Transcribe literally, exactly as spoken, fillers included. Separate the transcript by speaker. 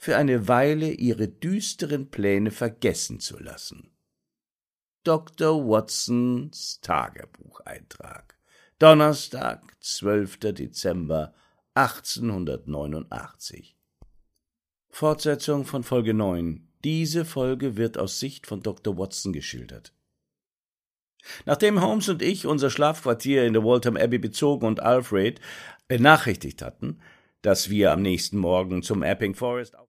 Speaker 1: für eine Weile ihre düsteren Pläne vergessen zu lassen. Doktor Watsons Tagebucheintrag. Donnerstag, zwölfter Dezember achtzehnhundertneunundachtzig. Fortsetzung von Folge neun. Diese Folge wird aus Sicht von Doktor Watson geschildert. Nachdem Holmes und ich unser Schlafquartier in der Waltham Abbey bezogen und Alfred benachrichtigt hatten, dass wir am nächsten Morgen zum Epping Forest